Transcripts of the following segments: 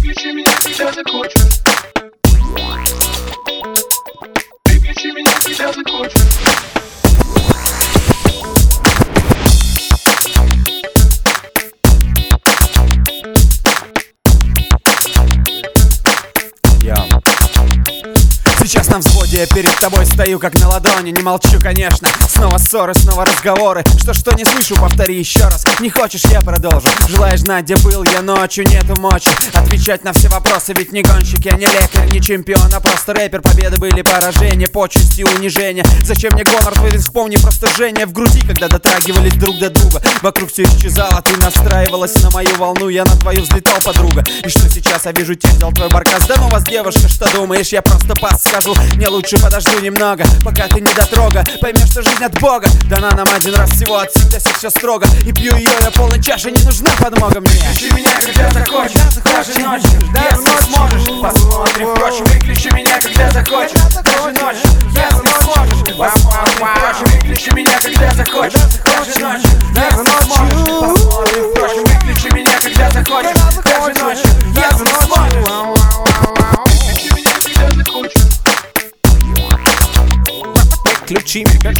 Выключи меня, когда захочешь. Выключи меня, когда захочешь. Сейчас на взводе, я перед тобой стою как на ладони. Не молчу, конечно, снова ссоры, снова разговоры. Что не слышу, повтори еще раз. Не хочешь, я продолжу. Желаешь знать, где был я ночью, нету мочи отвечать на все вопросы, ведь не гонщик, я не лекарь, не чемпион, а просто рэпер. Победы были поражения, почести, унижения. Зачем мне гонор твой, вспомни просто жжение в груди, когда дотрагивались друг до друга. Вокруг все исчезало, ты настраивалась на мою волну, я на твою взлетал, подруга. И что сейчас я вижу, тездал твой баркас. Да ну вас, девушка, что думаешь, я просто подскажу. Мне лучше подожду немного, пока ты не дотрога. Поймешь, что жизнь от Бога дана нам один раз всего, отсюда все строго. И пью ее я полной чашей, не нужна подмога мне. Выключи меня, когда захочешь, даже ночью, если сможешь. Посмотрим, впрочем, выключи меня, когда захочешь, даже ночью, если сможешь. Посмотрим, впрочем, выключи меня, когда захочешь, даже ночью, если сможешь. Посмотрим, впрочем, выключи меня, когда захочешь, даже ночью, если сможешь. Включи меня,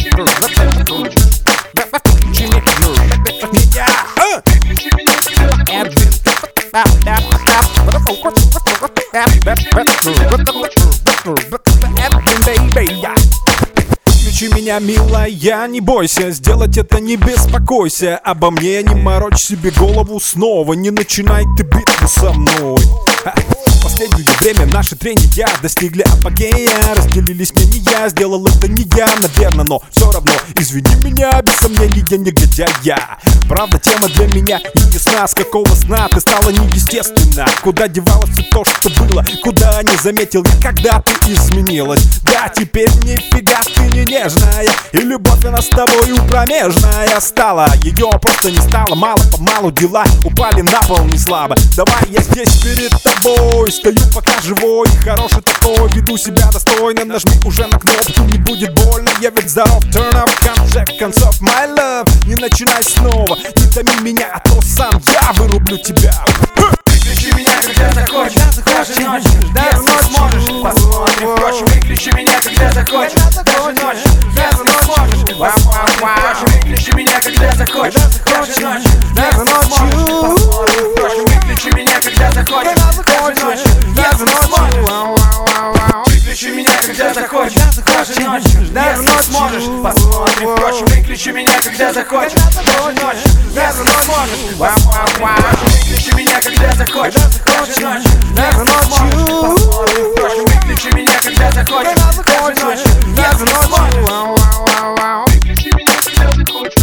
Включи меня, милая, не бойся, сделать это не беспокойся. Обо мне не морочь себе голову снова, не начинай ты битву со мной. В последнее время наши трения достигли апогея. Разделились мне не я, сделал это не я, наверное, но все равно извини меня, без сомнений я негодяй я. Правда, тема для меня не ясна, с какого сна ты стала неестественно. Куда девалось все то, что было, куда не заметил я, когда ты изменилась. Да, теперь нифига ты не нежная, и любовь она с тобою промежная стала. Ее просто не стало, мало-помалу дела упали на пол не слабо. Давай я здесь перед тобой стою пока живой, хороший такой, веду себя достойно. Нажми уже на кнопку, не будет больно, я ведь здоров. Turn up, в конце концов, my love. Не начинай снова, не томи меня, а то сам я вырублю тебя. Выключи меня, когда захочешь, даже ночью, если сможешь. Посмотрим, впрочем, выключи меня, когда захочешь, даже ночью, если сможешь. Посмотрим, впрочем, выключи меня, когда захочешь, даже ночью, если сможешь. Посмотрим, впрочем, выключи меня, когда захочешь, даже ночью, если сможешь. Выключи меня, когда захочешь, даже ночью, если сможешь. Посмотрим, впрочем, выключи меня, когда захочешь, даже ночью, если сможешь. Посмотрим, выключи меня, когда захочешь, даже ночью, если сможешь. Посмотрим, впрочем, выключи меня, когда захочешь, даже ночью, если сможешь. Выключи меня, когда захочешь.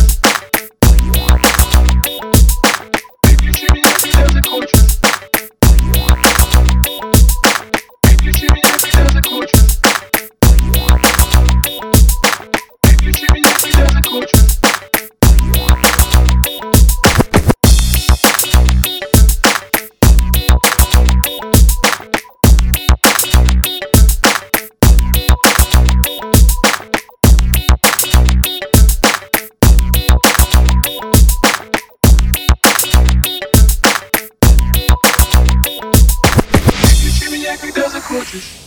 Выключи меня, когда захочешь. Выключи меня, когда захочешь. Выключи меня, когда захочешь. Когда захочешь.